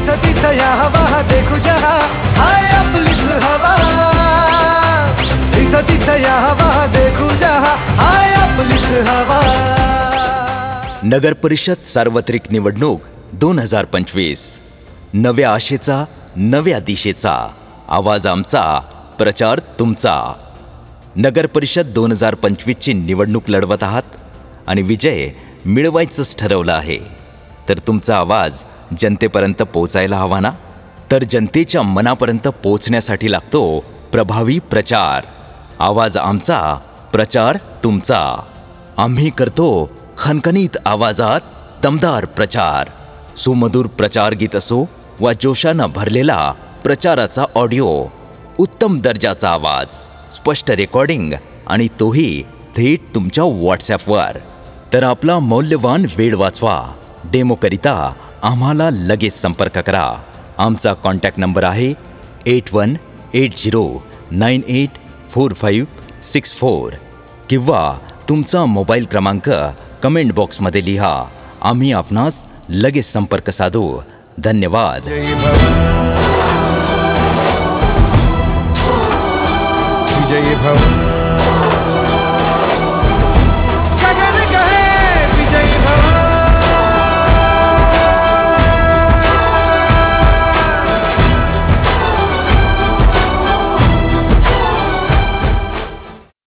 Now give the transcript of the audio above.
तीच या हवा देखू जहा हाय आपलीच हवा तीच या हवा देखू जहा हाय आपलीच हवा। नगर परिषद सार्वत्रिक निवडणूक 2025 नव्या आशेचा नव्या दिशेचा आवाज आमचा प्रचार तुमचा। नगर परिषद 2025 ची निवडणूक लढवत आहात आणि विजय मिळवायचंच ठरवलं आहे, तर तुमचा आवाज जनतेपर्यंत पोहोचायला हवा ना? तर जनतेच्या मनापर्यंत पोहोचण्यासाठी लागतो प्रभावी प्रचार। आवाज आमचा प्रचार तुमचा। आम्ही करतो खणखणीत आवाजात दमदार प्रचार। सुमधुर प्रचार गीत असो वा जोशानं भरलेला प्रचाराचा ऑडिओ, उत्तम दर्जाचा आवाज, स्पष्ट रेकॉर्डिंग आणि तोही थेट तुमच्या व्हॉट्सॲपवर। तर आपला मौल्यवान वेळ वाचवा। डेमोकरिता आम्हाला लगेच संपर्क करा। आमचा कॉन्टॅक्ट नंबर आहे 8180984564 किंवा तुमचा मोबाईल क्रमांक कमेंट बॉक्समध्ये लिहा। आम्ही आपणास लगेच संपर्क साधू। धन्यवाद। विजयी भव।